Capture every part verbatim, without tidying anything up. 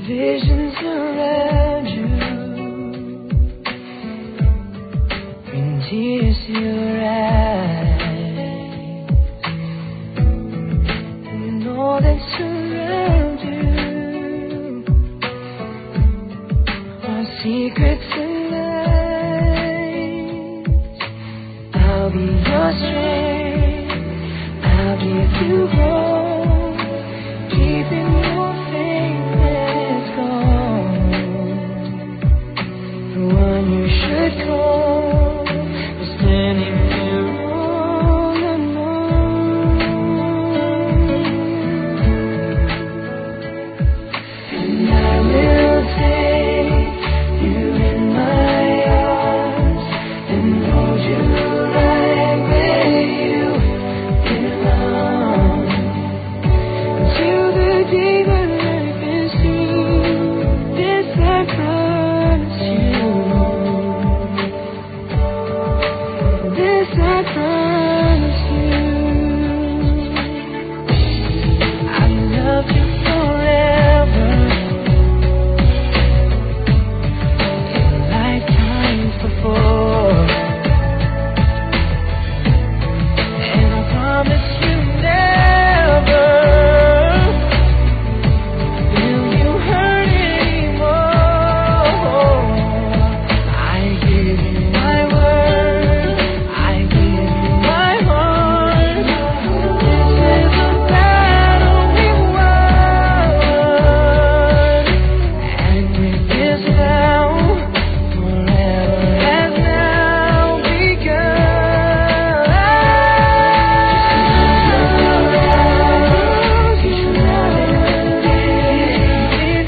visions around you, bring tears to your eyes, and all that surround you are secrets and lies. I'll be your strength, I'll give you hope, keeping your faith that's gone. The one you should call is standing there all alone. And I will take you in my arms and hold you right where you belong. Till the day my life is through, this I promise you. This I promise you. I've loved you forever, in lifetimes before, and I promise you never will you hurt anymore. I give you my word, I give you my heart. This is a battle we won, and with this vow, forever has now begun. Just know this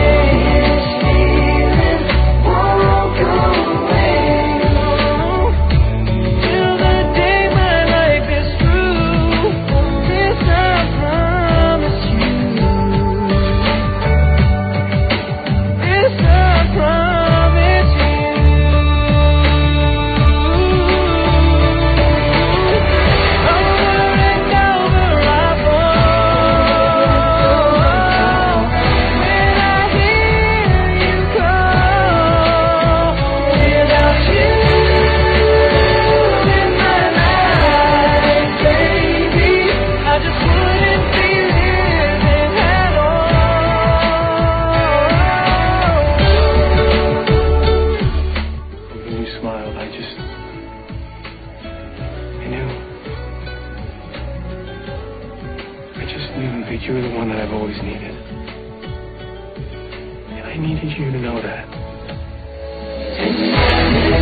feeling won't go away till the day my life is through. This I promise you. This I promise you. Over and over I fall when I hear you call. Without you in my life, baby, I just wouldn't be living at all. When you smiled, I just, I knew. I just knew that you were the one that I've always needed. And I needed you to know that.